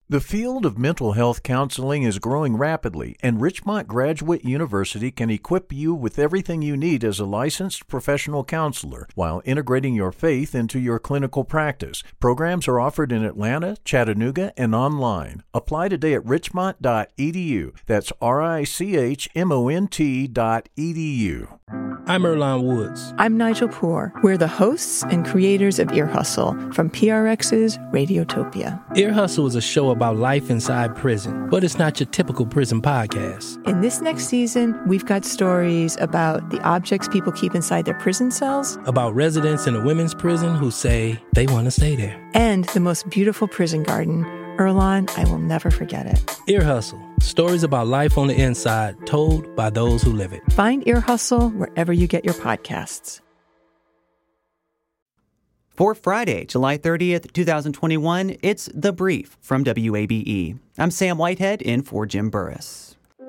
The field of mental health counseling is growing rapidly, and Richmont Graduate University can equip you with everything you need as a licensed professional counselor while integrating your faith into your clinical practice. Programs are offered in Atlanta, Chattanooga, and online. Apply today at richmont.edu. That's richmont.edu. I'm Earlonne Woods. I'm Nigel Poor. We're the hosts and creators of Ear Hustle from PRX's Radiotopia. Ear Hustle is a show about life inside prison, but it's not your typical prison podcast. In this next season, we've got stories about the objects people keep inside their prison cells, about residents in a women's prison who say they want to stay there, and the most beautiful prison garden. Earlonne, I will never forget it. Ear Hustle. Stories about life on the inside, told by those who live it. Find Ear Hustle wherever you get your podcasts. For Friday, July 30th, 2021, it's The Brief from WABE. I'm Sam Whitehead in for Jim Burris.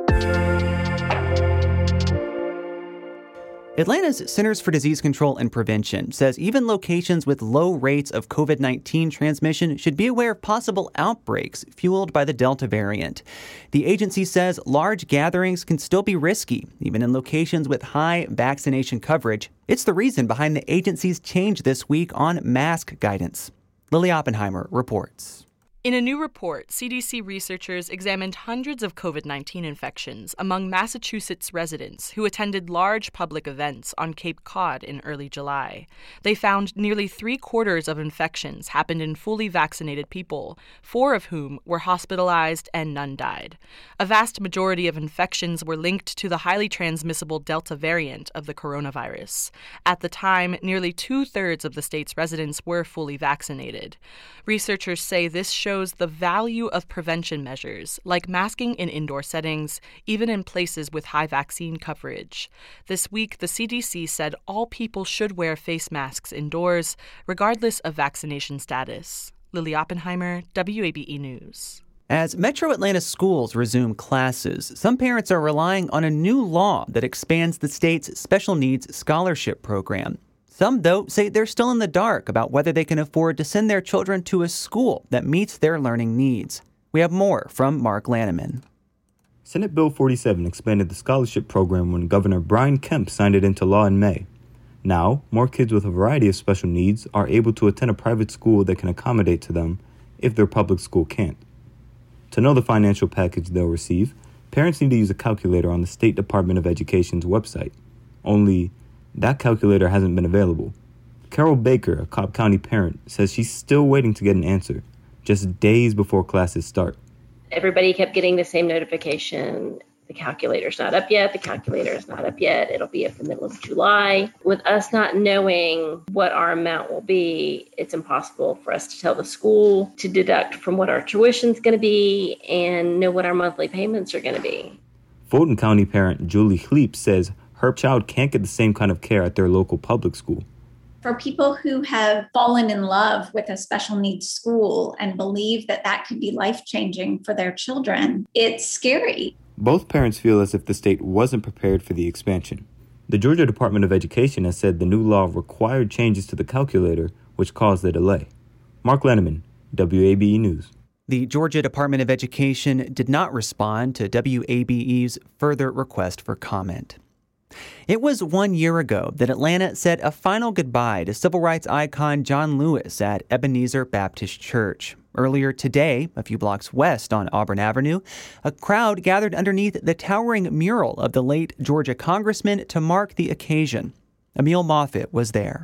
Atlanta's Centers for Disease Control and Prevention says even locations with low rates of COVID-19 transmission should be aware of possible outbreaks fueled by the Delta variant. The agency says large gatherings can still be risky, even in locations with high vaccination coverage. It's the reason behind the agency's change this week on mask guidance. Lily Oppenheimer reports. In a new report, CDC researchers examined hundreds of COVID-19 infections among Massachusetts residents who attended large public events on Cape Cod in early July. They found nearly 3/4 of infections happened in fully vaccinated people, 4 of whom were hospitalized and none died. A vast majority of infections were linked to the highly transmissible Delta variant of the coronavirus. At the time, nearly 2/3 of the state's residents were fully vaccinated. Researchers say this shows the value of prevention measures, like masking in indoor settings, even in places with high vaccine coverage. This week, the CDC said all people should wear face masks indoors, regardless of vaccination status. Lily Oppenheimer, WABE News. As Metro Atlanta schools resume classes, some parents are relying on a new law that expands the state's special needs scholarship program. Some, though, say they're still in the dark about whether they can afford to send their children to a school that meets their learning needs. We have more from Mark Lanneman. Senate Bill 47 expanded the scholarship program when Governor Brian Kemp signed it into law in May. Now, more kids with a variety of special needs are able to attend a private school that can accommodate to them if their public school can't. To know the financial package they'll receive, parents need to use a calculator on the State Department of Education's website. Only, that calculator hasn't been available. Carol Baker, a Cobb County parent, says she's still waiting to get an answer, just days before classes start. Everybody kept getting the same notification. The calculator's not up yet. The calculator's not up yet. It'll be up in the middle of July. With us not knowing what our amount will be, it's impossible for us to tell the school to deduct from what our tuition's going to be and know what our monthly payments are going to be. Fulton County parent Julie Hleep says her child can't get the same kind of care at their local public school. For people who have fallen in love with a special needs school and believe that that could be life-changing for their children, it's scary. Both parents feel as if the state wasn't prepared for the expansion. The Georgia Department of Education has said the new law required changes to the calculator, which caused the delay. Mark Lanneman, WABE News. The Georgia Department of Education did not respond to WABE's further request for comment. It was 1 year ago that Atlanta said a final goodbye to civil rights icon John Lewis at Ebenezer Baptist Church. Earlier today, a few blocks west on Auburn Avenue, a crowd gathered underneath the towering mural of the late Georgia congressman to mark the occasion. Emil Moffitt was there.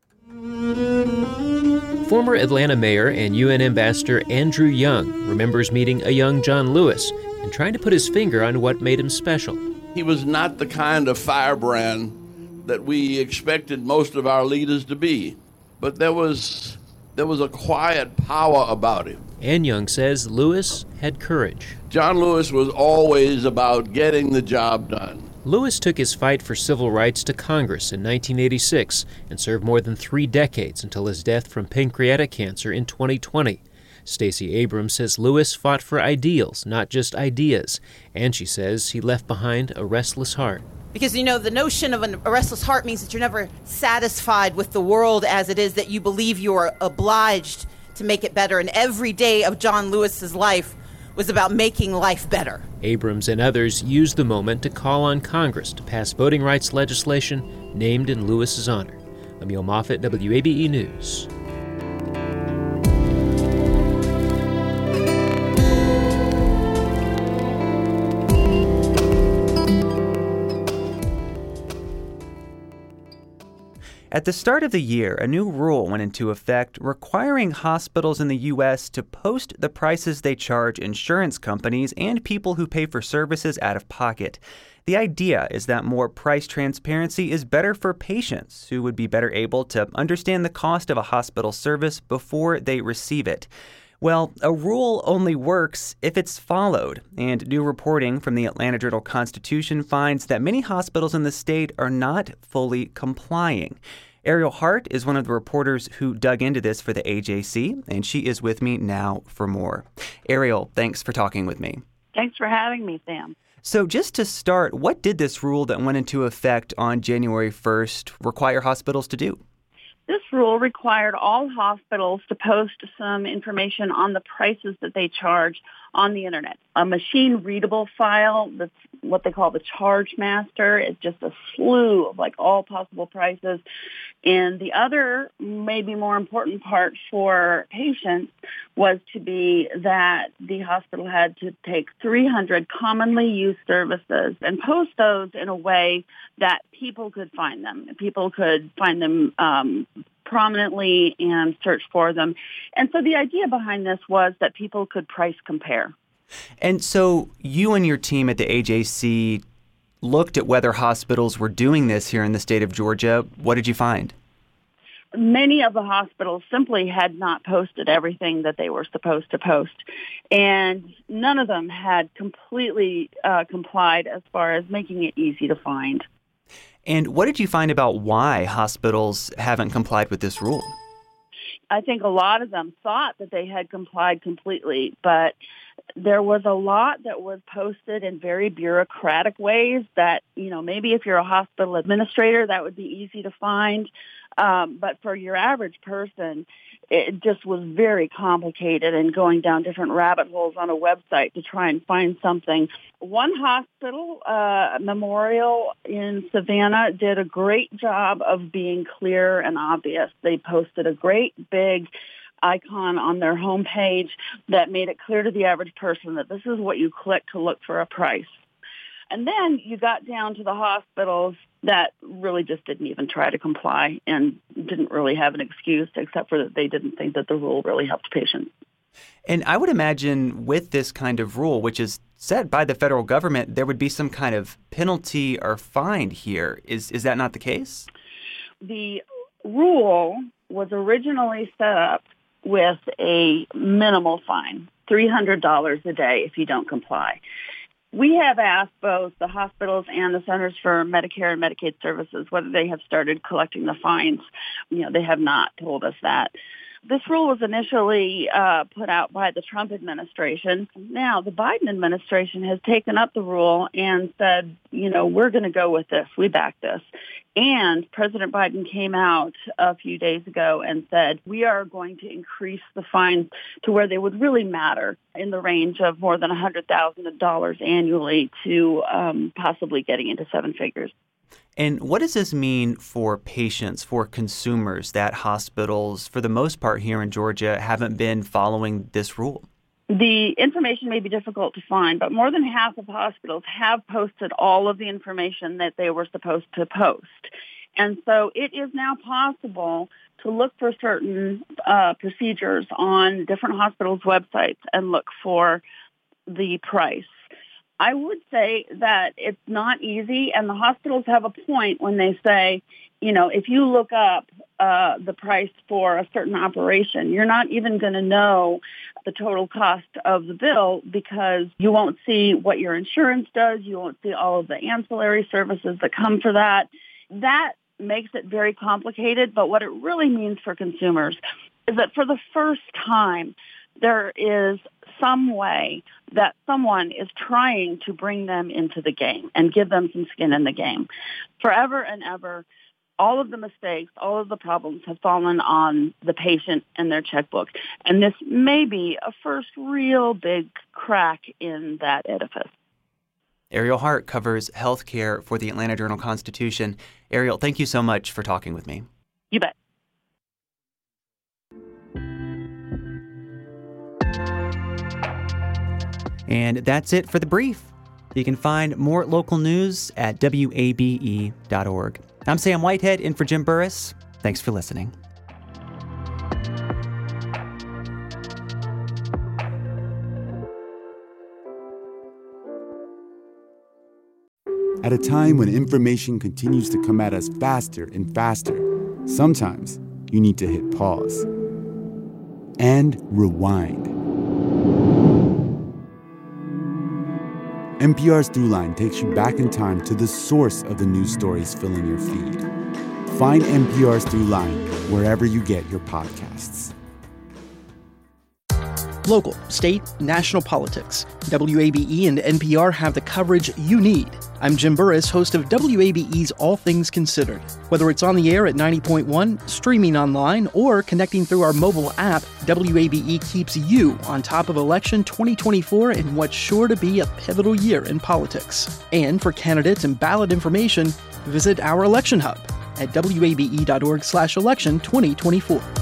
Former Atlanta Mayor and UN Ambassador Andrew Young remembers meeting a young John Lewis and trying to put his finger on what made him special. He was not the kind of firebrand that we expected most of our leaders to be, but there was a quiet power about him. And Young says Lewis had courage. John Lewis was always about getting the job done. Lewis took his fight for civil rights to Congress in 1986 and served more than 3 decades until his death from pancreatic cancer in 2020. Stacey Abrams says Lewis fought for ideals, not just ideas, and she says he left behind a restless heart. Because, you know, the notion of a restless heart means that you're never satisfied with the world as it is, that you believe you are obliged to make it better. And every day of John Lewis's life was about making life better. Abrams and others used the moment to call on Congress to pass voting rights legislation named in Lewis's honor. Emil Moffitt, WABE News. At the start of the year, a new rule went into effect requiring hospitals in the U.S. to post the prices they charge insurance companies and people who pay for services out of pocket. The idea is that more price transparency is better for patients who would be better able to understand the cost of a hospital service before they receive it. Well, a rule only works if it's followed, and new reporting from the Atlanta Journal-Constitution finds that many hospitals in the state are not fully complying. Ariel Hart is one of the reporters who dug into this for the AJC, and she is with me now for more. Ariel, thanks for talking with me. Thanks for having me, Sam. So just to start, what did this rule that went into effect on January 1st require hospitals to do? This rule required all hospitals to post some information on the prices that they charge on the internet. A machine-readable file, that's what they call the charge master. It's just a slew of all possible prices. And the other, maybe more important part for patients was to be that the hospital had to take 300 commonly used services and post those in a way that people could find them. People could find them prominently and search for them. And so the idea behind this was that people could price compare. And so you and your team at the AJC looked at whether hospitals were doing this here in the state of Georgia. What did you find? Many of the hospitals simply had not posted everything that they were supposed to post, and none of them had completely complied as far as making it easy to find. And what did you find about why hospitals haven't complied with this rule? I think a lot of them thought that they had complied completely, but there was a lot that was posted in very bureaucratic ways that, maybe if you're a hospital administrator, that would be easy to find. But for your average person, it just was very complicated and going down different rabbit holes on a website to try and find something. One hospital, Memorial in Savannah, did a great job of being clear and obvious. They posted a great big icon on their homepage that made it clear to the average person that this is what you click to look for a price. And then you got down to the hospitals that really just didn't even try to comply and didn't really have an excuse except for that they didn't think that the rule really helped patients. And I would imagine with this kind of rule, which is set by the federal government, there would be some kind of penalty or fine here. Is that not the case? The rule was originally set up with a minimal fine, $300 a day if you don't comply. We have asked both the hospitals and the Centers for Medicare and Medicaid Services whether they have started collecting the fines. They have not told us that. This rule was initially put out by the Trump administration. Now, the Biden administration has taken up the rule and said, we're going to go with this. We back this. And President Biden came out a few days ago and said, we are going to increase the fines to where they would really matter in the range of more than $100,000 annually to possibly getting into seven figures. And what does this mean for patients, for consumers, that hospitals, for the most part here in Georgia, haven't been following this rule? The information may be difficult to find, but more than half of hospitals have posted all of the information that they were supposed to post. And so it is now possible to look for certain procedures on different hospitals' websites and look for the price. I would say that it's not easy, and the hospitals have a point when they say, if you look up the price for a certain operation, you're not even going to know the total cost of the bill because you won't see what your insurance does. You won't see all of the ancillary services that come for that. That makes it very complicated, but what it really means for consumers is that for the first time, there is some way that someone is trying to bring them into the game and give them some skin in the game. Forever and ever, all of the mistakes, all of the problems have fallen on the patient and their checkbook. And this may be a first real big crack in that edifice. Ariel Hart covers healthcare for the Atlanta Journal-Constitution. Ariel, thank you so much for talking with me. You bet. And that's it for The Brief. You can find more local news at wabe.org. I'm Sam Whitehead in for Jim Burris. Thanks for listening. At a time when information continues to come at us faster and faster, sometimes you need to hit pause and rewind. NPR's Throughline takes you back in time to the source of the news stories filling your feed. Find NPR's Throughline wherever you get your podcasts. Local, state, national politics. WABE and NPR have the coverage you need. I'm Jim Burris, host of WABE's All Things Considered. Whether it's on the air at 90.1, streaming online, or connecting through our mobile app, WABE keeps you on top of election 2024 in what's sure to be a pivotal year in politics. And for candidates and ballot information, visit our election hub at wabe.org/election 2024.